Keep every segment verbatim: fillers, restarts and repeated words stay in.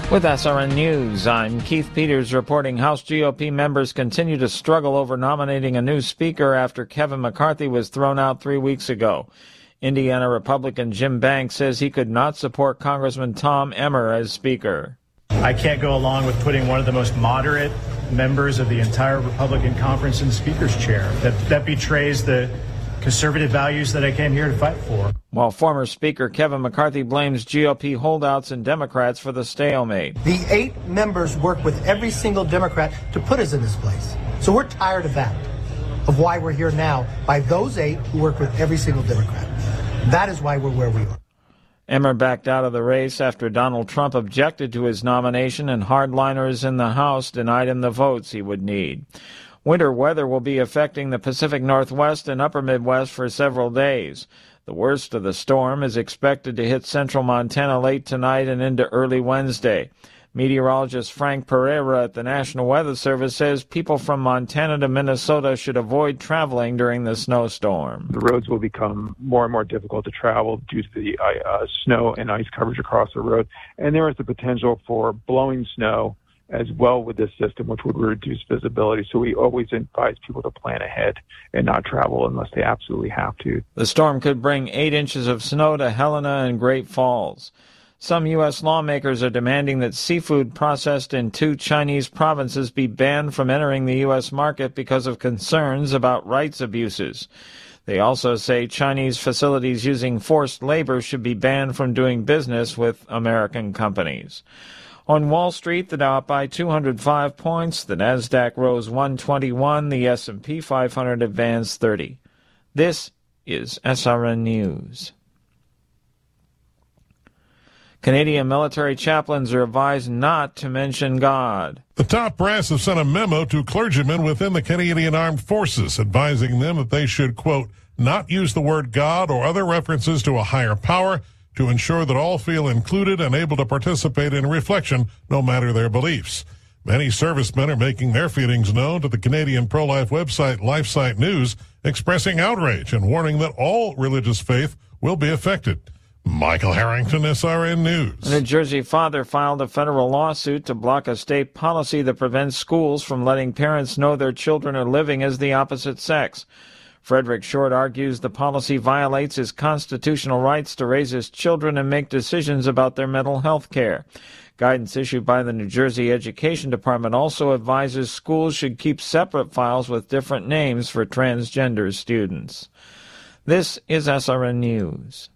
With S R N News, I'm Keith Peters reporting House G O P members continue to struggle over nominating a new speaker after Kevin McCarthy was thrown out three weeks ago. Indiana Republican Jim Banks says he could not support Congressman Tom Emmer as speaker. I can't go along with putting one of the most moderate members of the entire Republican conference in the speaker's chair. That, that betrays the conservative values that I came here to fight for. While former Speaker Kevin McCarthy blames G O P holdouts and Democrats for the stalemate. The eight members work with every single Democrat to put us in this place. So we're tired of that, of why we're here now, by those eight who work with every single Democrat. That is why we're where we are. Emmer backed out of the race after Donald Trump objected to his nomination and hardliners in the House denied him the votes he would need. Winter weather will be affecting the Pacific Northwest and Upper Midwest for several days. The worst of the storm is expected to hit central Montana late tonight and into early Wednesday. Meteorologist Frank Pereira at the National Weather Service says people from Montana to Minnesota should avoid traveling during the snowstorm. The roads will become more and more difficult to travel due to the uh, snow and ice coverage across the road, and there is the potential for blowing snow as well with this system, which would reduce visibility. So we always advise people to plan ahead and not travel unless they absolutely have to. The storm could bring eight inches of snow to Helena and Great Falls. Some U S lawmakers are demanding that seafood processed in two Chinese provinces be banned from entering the U S market because of concerns about rights abuses. They also say Chinese facilities using forced labor should be banned from doing business with American companies. On Wall Street, the Dow up by two hundred five points, the Nasdaq rose one twenty-one, the S and P five hundred advanced thirty. This is S R N News. Canadian military chaplains are advised not to mention God. The top brass have sent a memo to clergymen within the Canadian Armed Forces advising them that they should, quote, not use the word God or other references to a higher power to ensure that all feel included and able to participate in reflection, no matter their beliefs. Many servicemen are making their feelings known to the Canadian pro-life website LifeSite News, expressing outrage and warning that all religious faith will be affected. Michael Harrington, S R N News. A New Jersey father filed a federal lawsuit to block a state policy that prevents schools from letting parents know their children are living as the opposite sex. Frederick Short argues the policy violates his constitutional rights to raise his children and make decisions about their mental health care. Guidance issued by the New Jersey Education Department also advises schools should keep separate files with different names for transgender students. This is S R N News.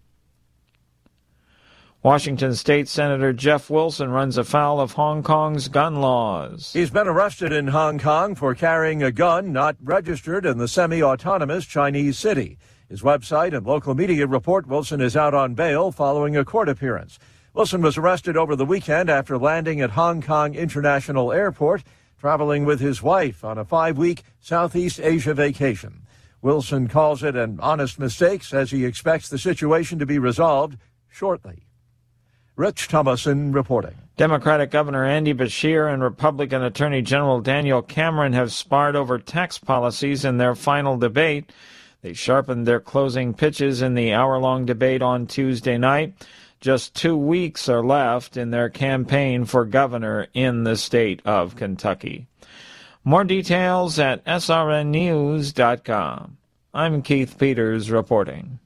Washington State Senator Jeff Wilson runs afoul of Hong Kong's gun laws. He's been arrested in Hong Kong for carrying a gun not registered in the semi-autonomous Chinese city. His website and local media report Wilson is out on bail following a court appearance. Wilson was arrested over the weekend after landing at Hong Kong International Airport, traveling with his wife on a five-week Southeast Asia vacation. Wilson calls it an honest mistake, says he expects the situation to be resolved shortly. Rich Thomason reporting. Democratic Governor Andy Beshear and Republican Attorney General Daniel Cameron have sparred over tax policies in their final debate. They sharpened their closing pitches in the hour-long debate on Tuesday night. Just two weeks are left in their campaign for governor in the state of Kentucky. More details at S R N news dot com. I'm Keith Peters reporting.